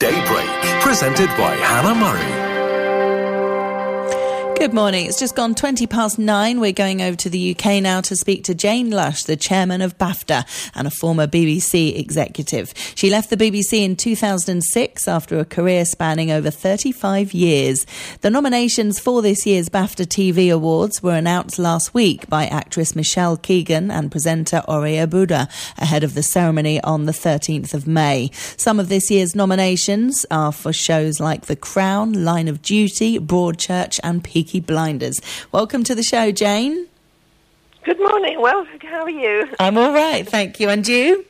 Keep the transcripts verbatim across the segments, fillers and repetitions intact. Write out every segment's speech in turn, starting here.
Daybreak, presented by Hannah Murray. Good morning. It's just gone twenty past nine. We're going over to the U K now to speak to Jane Lush, the chairman of BAFTA and a former B B C executive. She left the B B C in two thousand six after a career spanning over thirty-five years. The nominations for this year's BAFTA T V Awards were announced last week by actress Michelle Keegan and presenter Ori Abuda ahead of the ceremony on the thirteenth of May. Some of this year's nominations are for shows like The Crown, Line of Duty, Broadchurch and Peaky Blinders. Welcome to the show, Jane. Good morning. Well, how are you? I'm all right, thank you. And you?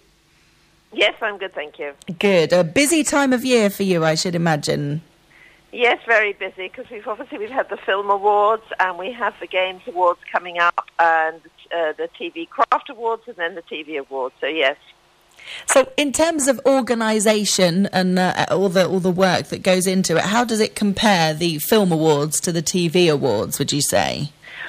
Yes, I'm good, thank you. Good. A busy time of year for you, I should imagine. Yes, very busy, because we've obviously we've had the Film Awards and we have the Games Awards coming up and uh, the T V Craft Awards and then the T V Awards. So yes. So, in terms of organisation and uh, all the all the work that goes into it, how does it compare the Film Awards to the T V Awards? Would you say?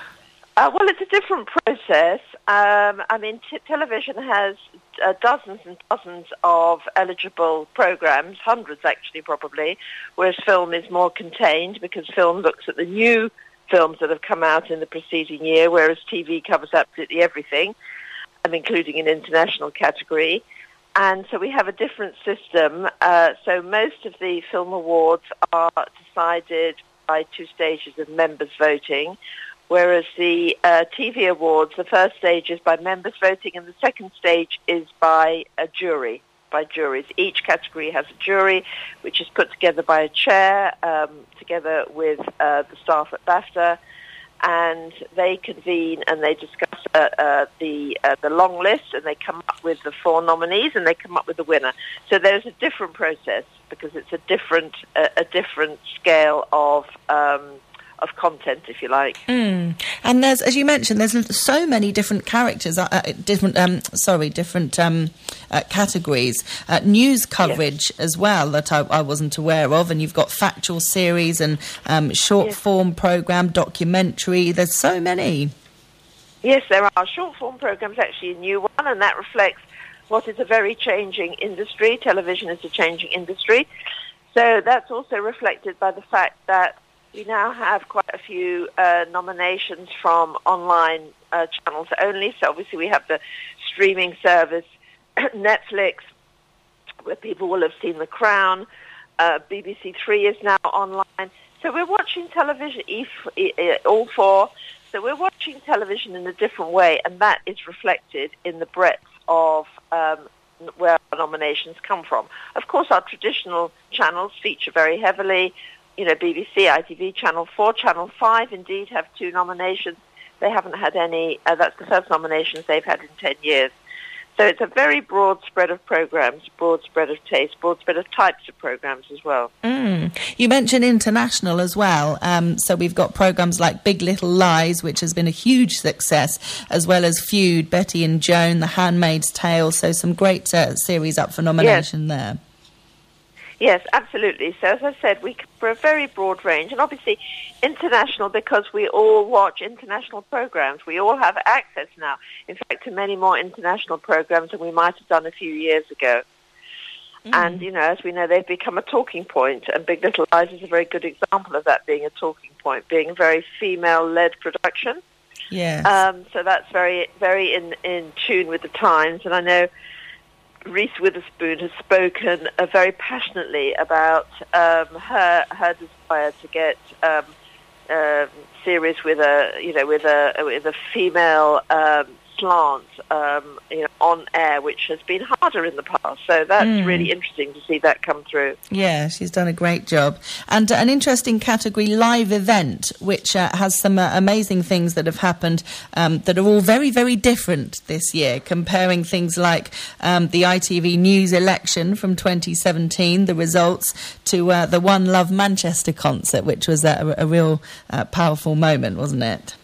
Uh, well, it's a different process. Um, I mean, t- television has uh, dozens and dozens of eligible programmes, hundreds actually, probably, whereas film is more contained because film looks at the new films that have come out in the preceding year, whereas T V covers absolutely everything, um, including an international category. And so we have a different system. Uh, so most of the film awards are decided by two stages of members voting, whereas the uh, T V awards, the first stage is by members voting and the second stage is by a jury, by juries. Each category has a jury, which is put together by a chair, um, together with uh, the staff at BAFTA, and they convene and they discuss uh, uh, the uh, the long list, and they come up with the four nominees, and they come up with the winner. So there's a different process because it's a different uh, a different scale of um, of content, if you like. Mm. And there's, as you mentioned, there's so many different characters, uh, different um, sorry, different um, uh, categories, uh, news coverage yes. as well that I, I wasn't aware of, and you've got factual series and um, short yes. form program, documentary. There's so many. Yes, there are. Short form programs actually a new one, and that reflects what is a very changing industry. Television is a changing industry, so that's also reflected by the fact that we now have quite a few uh, nominations from online uh, channels only. So obviously we have the streaming service Netflix, where people will have seen The Crown. Uh, B B C Three is now online. So we're watching television, all four. So we're watching television in a different way, and that is reflected in the breadth of um, where our nominations come from. Of course, our traditional channels feature very heavily. You know, B B C, I T V, Channel four, Channel five indeed have two nominations. They haven't had any, uh, that's the first nominations they've had in ten years. So it's a very broad spread of programmes, broad spread of taste, broad spread of types of programmes as well. Mm. You mentioned international as well. Um, so we've got programmes like Big Little Lies, which has been a huge success, as well as Feud, Betty and Joan, The Handmaid's Tale. So some great uh, series up for nomination yes. there. Yes, absolutely. So as I said, we cover a very broad range, and obviously international because we all watch international programs. We all have access now, in fact, to many more international programs than we might have done a few years ago. Mm. And, you know, as we know, they've become a talking point, and Big Little Lies is a very good example of that being a talking point, being a very female-led production. Yes. Um, so that's very, very in, in tune with the times, and I know Reese Witherspoon has spoken uh, very passionately about um, her her desire to get um, uh, series with a you know with a with a female um, slant um, you know, on air, which has been harder in the past. So that's mm. really interesting to see that come through. Yeah, she's done a great job. And uh, an interesting category, live event, which uh, has some uh, amazing things that have happened um, that are all very, very different this year, comparing things like um, the I T V News election from twenty seventeen, the results, to uh, the One Love Manchester concert, which was a, a real uh, powerful moment, wasn't it?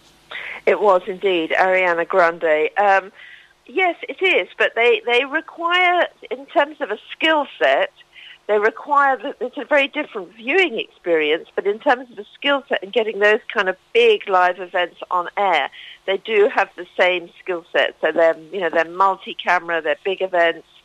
It was indeed, Ariana Grande. Um, yes, it is, but they, they require, in terms of a skill set, they require that it's a very different viewing experience, but in terms of the skill set and getting those kind of big live events on air, they do have the same skill set. So they're, you know, they're multi-camera, they're big events,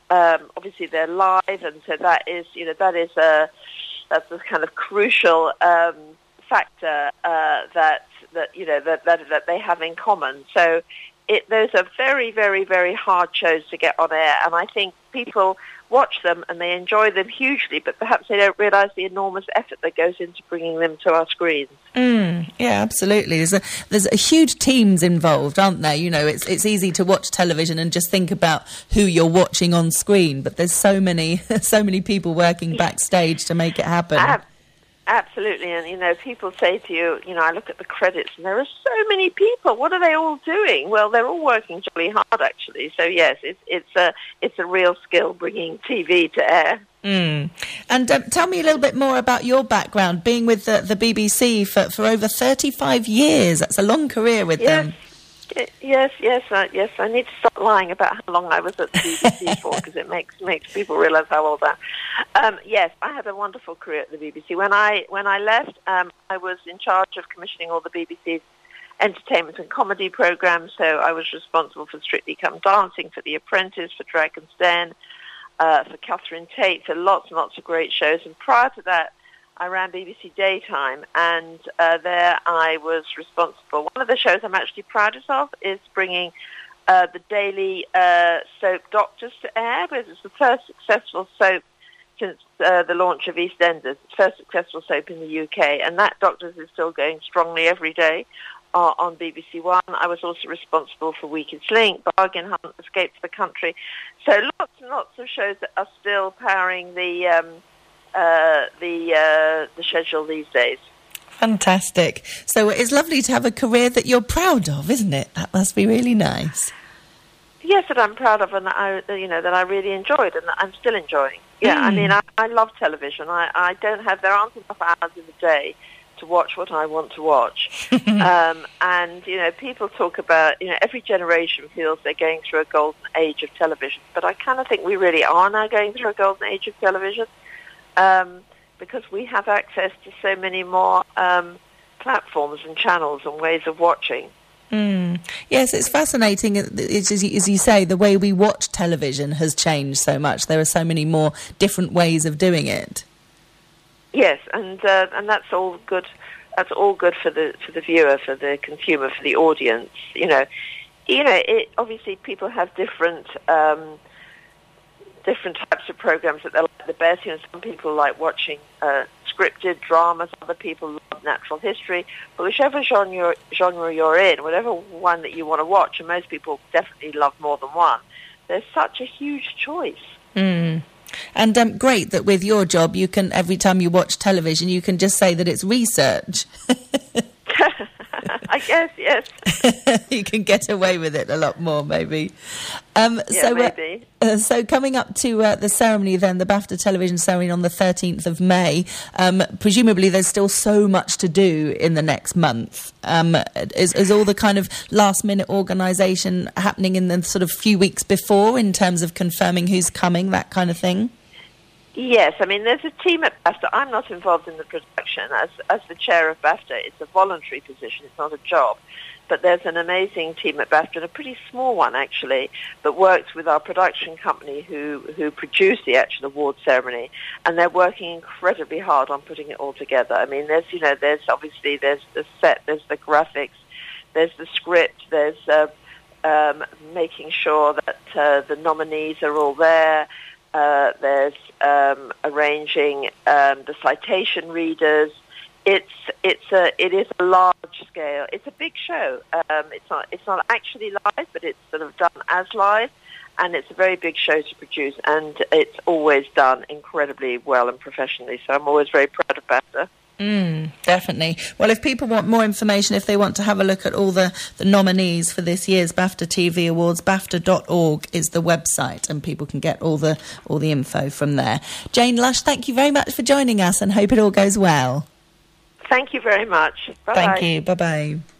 Um, obviously, they're live, and so that is, you know, that is a that's a kind of crucial um, factor uh, that that you know that, that that they have in common. So, it, those are very, very, very hard shows to get on air, and I think people watch them and they enjoy them hugely, but perhaps they don't realise the enormous effort that goes into bringing them to our screens. Mm, yeah, absolutely. There's a there's a huge teams involved, aren't there? You know, it's it's easy to watch television and just think about who you're watching on screen, but there's so many so many people working backstage to make it happen. Ab- Absolutely, and you know, people say to you, you know, I look at the credits and there are so many people. What are they all doing? Well, they're all working jolly hard, actually. So yes, it's it's a it's a real skill bringing T V to air. Mm. And um, tell me a little bit more about your background, being with the, the B B C for, for over thirty-five years. That's a long career with yes. them. Yes, yes, uh, yes. I need to stop lying about how long I was at the B B C for, because it makes makes people realise how old I am. Um, yes, I had a wonderful career at the B B C. When I when I left, um, I was in charge of commissioning all the B B C's entertainment and comedy programmes. So I was responsible for Strictly Come Dancing, for The Apprentice, for Dragon's Den, uh, for Catherine Tate, for lots and lots of great shows. And prior to that, I ran B B C Daytime, and uh, there I was responsible. One of the shows I'm actually proudest of is bringing uh, the daily uh, soap Doctors to air, because it's the first successful soap since uh, the launch of EastEnders, first successful soap in the U K, and that Doctors is still going strongly every day uh, on B B C One. I was also responsible for Weekend's Link, Bargain Hunt, Escape to the Country. So lots and lots of shows that are still powering the... Um, Uh, the uh, the schedule these days. Fantastic. So it's lovely to have a career that you're proud of, isn't it? That must be really nice. Yes, that I'm proud of, and that I, you know, that I really enjoyed, and that I'm still enjoying. Yeah, mm. I mean, I, I love television. I, I don't have there aren't enough hours in the day to watch what I want to watch. um, and you know, people talk about, you know, every generation feels they're going through a golden age of television, but I kind of think we really are now going through a golden age of television. Um, because we have access to so many more um, platforms and channels and ways of watching. Mm. Yes, it's fascinating. It's, as, you, as you say, the way we watch television has changed so much. There are so many more different ways of doing it. Yes, and uh, and that's all good. That's all good for the for the viewer, for the consumer, for the audience. You know, you know. It, obviously, people have different. Um, different types of programs that they like the best. You know, some people like watching uh, scripted dramas, other people love natural history, but whichever genre, genre you're in, whatever one that you want to watch, and most people definitely love more than one, there's such a huge choice. Mm. And um, great that with your job, you can, every time you watch television, you can just say that it's research. I guess, yes. You can get away with it a lot more, maybe. Um, yeah, so, maybe. Uh, so coming up to uh, the ceremony then, the BAFTA television ceremony on the thirteenth of May, um, presumably there's still so much to do in the next month. Um, is, is all the kind of last-minute organisation happening in the sort of few weeks before in terms of confirming who's coming, that kind of thing? Yes, I mean, there's a team at BAFTA. I'm not involved in the production. As as the chair of BAFTA, it's a voluntary position. It's not a job. But there's an amazing team at BAFTA, and a pretty small one, actually, that works with our production company who, who produce the actual award ceremony, and they're working incredibly hard on putting it all together. I mean, there's, you know, there's obviously, there's the set, there's the graphics, there's the script, there's uh, um, making sure that uh, the nominees are all there. Uh, there's um, arranging um, the citation readers. It's it's a it is a large scale. It's a big show. Um, it's not it's not actually live, but it's sort of done as live, and it's a very big show to produce. And it's always done incredibly well and professionally. So I'm always very proud of BAFTA. Mm, definitely. Well, if people want more information, if they want to have a look at all the, the nominees for this year's BAFTA T V Awards, BAFTA dot org is the website, and people can get all the all the info from there. Jane Lush, thank you very much for joining us, and hope it all goes well. Thank you very much. Bye-bye. Thank you. Bye-bye.